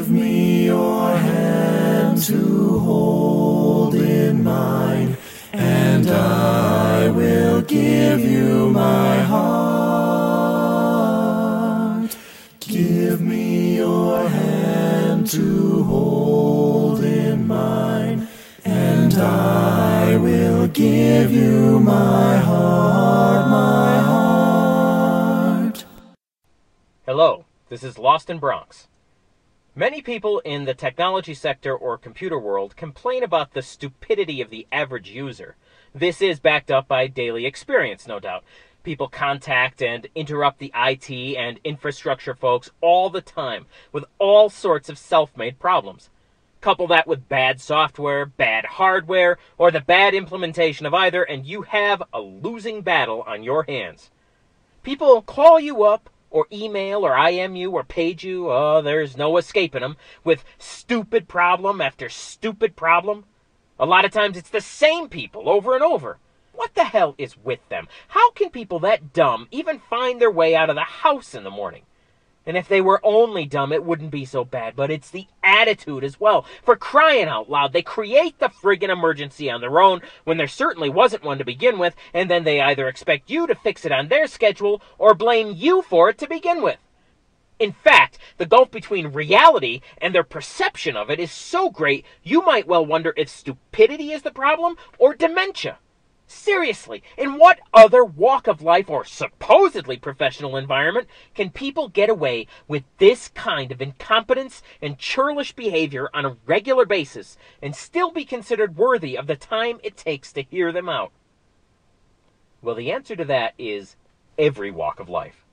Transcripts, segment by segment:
Give me your hand to hold in mine, and I will give you my heart. Give me your hand to hold in mine, and I will give you my heart, my heart. Hello, this is Lost in Bronx. Many people in the technology sector or computer world complain about the stupidity of the average user. This is backed up by daily experience, no doubt. People contact and interrupt the IT and infrastructure folks all the time with all sorts of self-made problems. Couple that with bad software, bad hardware, or the bad implementation of either, and you have a losing battle on your hands. People call you up, or email, or IM you, or page you, there's no escaping them, with stupid problem after stupid problem. A lot of times it's the same people over and over. What the hell is with them? How can people that dumb even find their way out of the house in the morning? And if they were only dumb, it wouldn't be so bad, but it's the attitude as well. For crying out loud, they create the friggin' emergency on their own when there certainly wasn't one to begin with, and then they either expect you to fix it on their schedule or blame you for it to begin with. In fact, the gulf between reality and their perception of it is so great, you might well wonder if stupidity is the problem or dementia. Seriously, in what other walk of life or supposedly professional environment can people get away with this kind of incompetence and churlish behavior on a regular basis and still be considered worthy of the time it takes to hear them out? Well, the answer to that is every walk of life.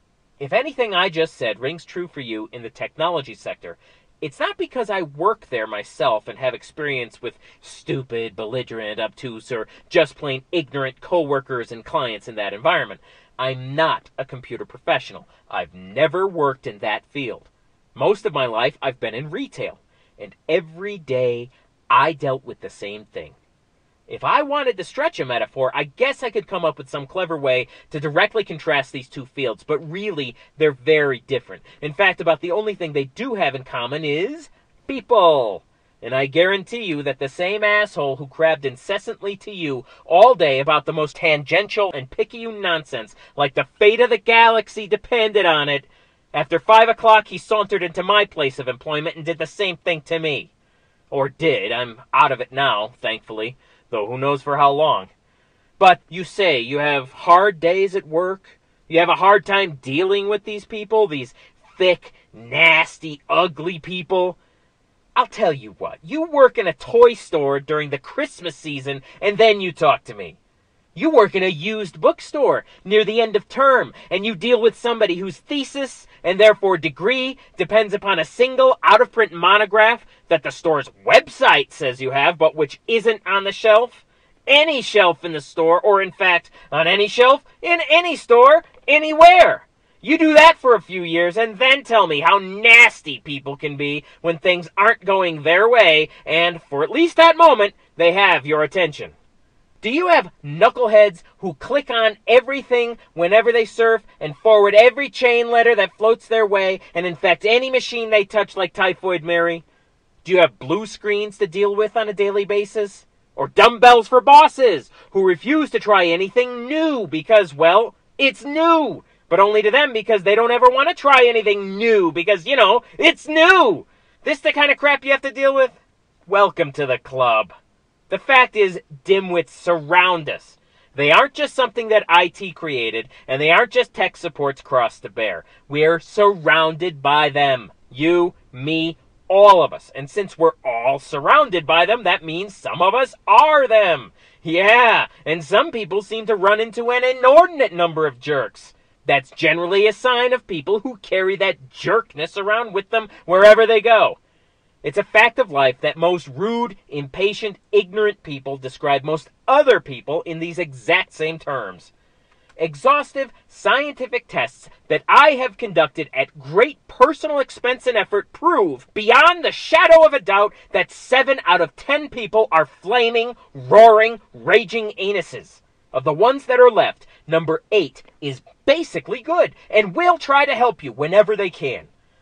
If anything I just said rings true for you in the technology sector, it's not because I work there myself and have experience with stupid, belligerent, obtuse, or just plain ignorant coworkers and clients in that environment. I'm not a computer professional. I've never worked in that field. Most of my life I've been in retail, and every day I dealt with the same thing. If I wanted to stretch a metaphor, I guess I could come up with some clever way to directly contrast these two fields, but really, they're very different. In fact, about the only thing they do have in common is people. And I guarantee you that the same asshole who crabbed incessantly to you all day about the most tangential and picayune nonsense, like the fate of the galaxy depended on it, after 5 o'clock he sauntered into my place of employment and did the same thing to me. Or did. I'm out of it now, thankfully. Though who knows for how long. But you say you have hard days at work? You have a hard time dealing with these people? These thick, nasty, ugly people? I'll tell you what. You work in a toy store during the Christmas season, and then you talk to me. You work in a used bookstore near the end of term, and you deal with somebody whose thesis, and therefore degree, depends upon a single out-of-print monograph that the store's website says you have, but which isn't on the shelf. Any shelf in the store, or in fact, on any shelf, in any store, anywhere. You do that for a few years, and then tell me how nasty people can be when things aren't going their way, and, for at least that moment, they have your attention. Do you have knuckleheads who click on everything whenever they surf and forward every chain letter that floats their way and infect any machine they touch like Typhoid Mary? Do you have blue screens to deal with on a daily basis? Or dumbbells for bosses who refuse to try anything new because, well, it's new. But only to them because they don't ever want to try anything new because, it's new. This the kind of crap you have to deal with? Welcome to the club. The fact is, dimwits surround us. They aren't just something that IT created, and they aren't just tech support's cross to bear. We're surrounded by them. You, me, all of us. And since we're all surrounded by them, that means some of us are them. Yeah, and some people seem to run into an inordinate number of jerks. That's generally a sign of people who carry that jerkness around with them wherever they go. It's a fact of life that most rude, impatient, ignorant people describe most other people in these exact same terms. Exhaustive scientific tests that I have conducted at great personal expense and effort prove, beyond the shadow of a doubt, that 7 out of 10 people are flaming, roaring, raging anuses. Of the ones that are left, number 8 is basically good and will try to help you whenever they can.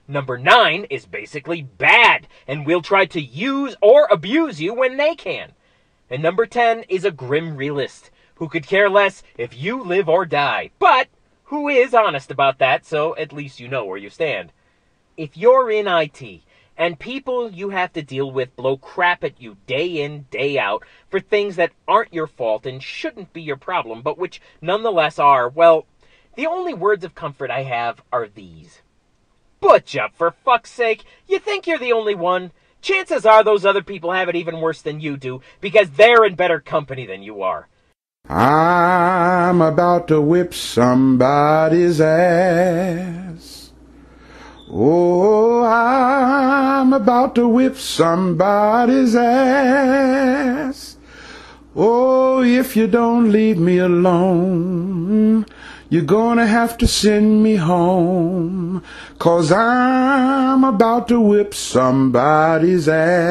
Number 9 is basically bad and will try to use or abuse you when they can. And number 10 is a grim realist who could care less if you live or die, but who is honest about that, so at least you know where you stand. If you're in IT and people you have to deal with blow crap at you day in, day out for things that aren't your fault and shouldn't be your problem, but which nonetheless are, well, the only words of comfort I have are these. Butch up, for fuck's sake. You think you're the only one? Chances are those other people have it even worse than you do, because they're in better company than you are. I'm about to whip somebody's ass. Oh, I'm about to whip somebody's ass. Oh, if you don't leave me alone, you're gonna have to send me home, 'cause I'm about to whip somebody's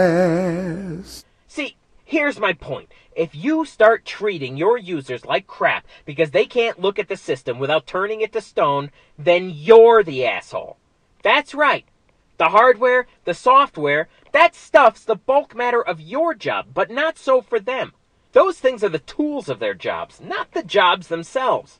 ass. See, here's my point. If you start treating your users like crap because they can't look at the system without turning it to stone, then you're the asshole. That's right. The hardware, the software, that stuff's the bulk matter of your job, but not so for them. Those things are the tools of their jobs, not the jobs themselves.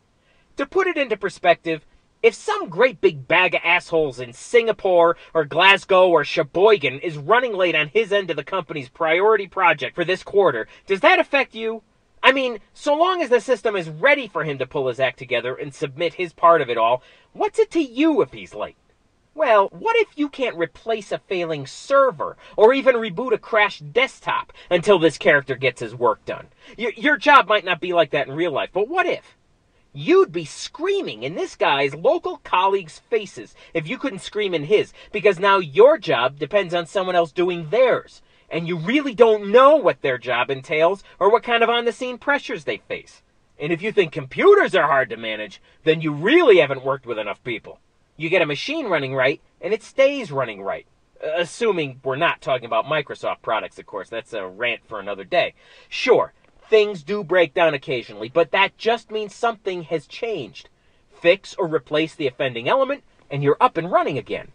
To put it into perspective, if some great big bag of assholes in Singapore or Glasgow or Sheboygan is running late on his end of the company's priority project for this quarter, does that affect you? I mean, so long as the system is ready for him to pull his act together and submit his part of it all, what's it to you if he's late? Well, what if you can't replace a failing server or even reboot a crashed desktop until this character gets his work done? Your job might not be like that in real life, but what if? You'd be screaming in this guy's local colleagues' faces if you couldn't scream in his, because now your job depends on someone else doing theirs, and you really don't know what their job entails or what kind of on-the-scene pressures they face. And if you think computers are hard to manage, then you really haven't worked with enough people. You get a machine running right, and it stays running right. Assuming we're not talking about Microsoft products, of course. That's a rant for another day. Sure, things do break down occasionally, but that just means something has changed. Fix or replace the offending element, and you're up and running again.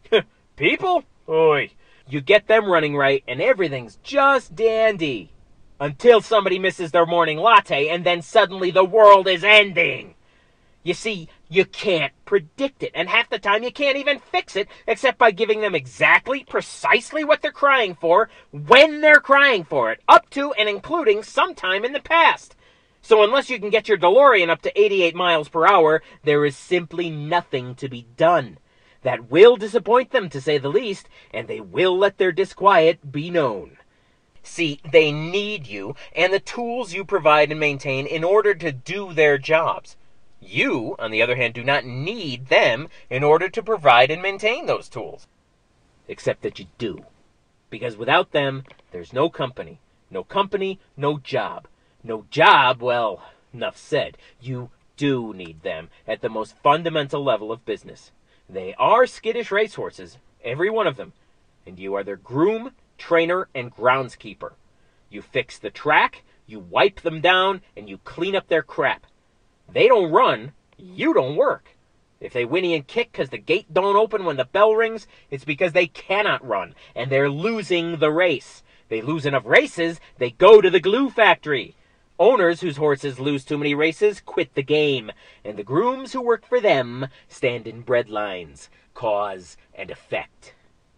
People? Oy. You get them running right, and everything's just dandy. Until somebody misses their morning latte, and then suddenly the world is ending. You see, you can't predict it, and half the time you can't even fix it, except by giving them exactly, precisely what they're crying for, when they're crying for it, up to and including sometime in the past. So unless you can get your DeLorean up to 88 miles per hour, there is simply nothing to be done. That will disappoint them, to say the least, and they will let their disquiet be known. See, they need you and the tools you provide and maintain in order to do their jobs. You, on the other hand, do not need them in order to provide and maintain those tools. Except that you do. Because without them, there's no company. No company, no job. No job, well, enough said. You do need them at the most fundamental level of business. They are skittish racehorses, every one of them. And you are their groom, trainer, and groundskeeper. You fix the track, you wipe them down, and you clean up their crap. They don't run, you don't work. If they whinny and kick because the gate don't open when the bell rings, it's because they cannot run, and they're losing the race. They lose enough races, they go to the glue factory. Owners whose horses lose too many races quit the game, and the grooms who work for them stand in bread lines, cause and effect.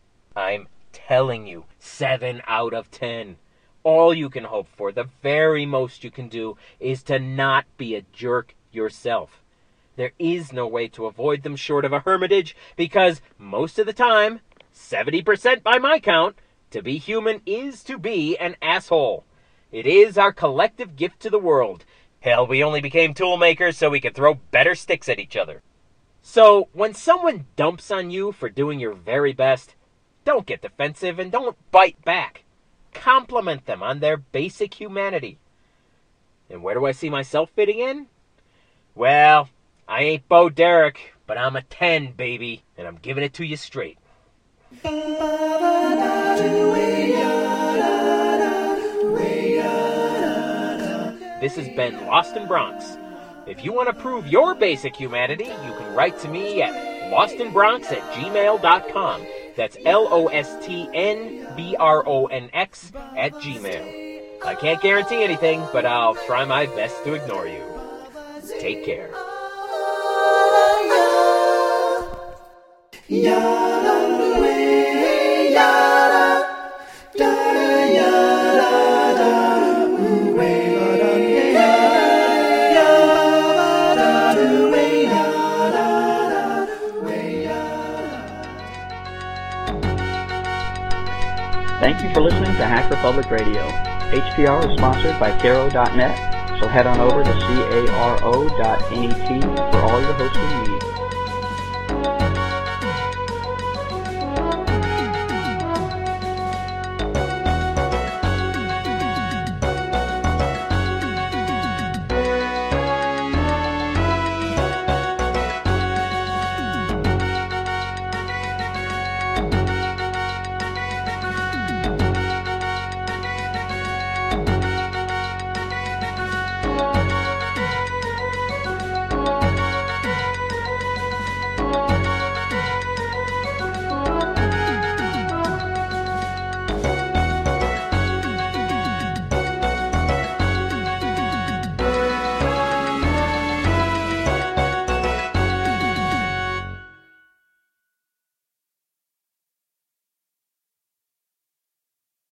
I'm telling you, 7 out of 10. All you can hope for, the very most you can do, is to not be a jerk yourself. There is no way to avoid them short of a hermitage, because most of the time, 70% by my count, to be human is to be an asshole. It is our collective gift to the world. Hell, we only became tool makers so we could throw better sticks at each other. So, when someone dumps on you for doing your very best, don't get defensive and don't bite back. Compliment them on their basic humanity. And where do I see myself fitting in? Well, I ain't Bo Derek, but I'm a 10, baby, and I'm giving it to you straight. This has been Lost in Bronx. If you want to prove your basic humanity, you can write to me at lostnbronx@gmail.com. That's LOSTNBRONX@gmail. I can't guarantee anything, but I'll try my best to ignore you. Take care. Thank you for listening to Hacker Public Radio. HPR is sponsored by Caro.net, so head on over to caro.net for all your hosting needs.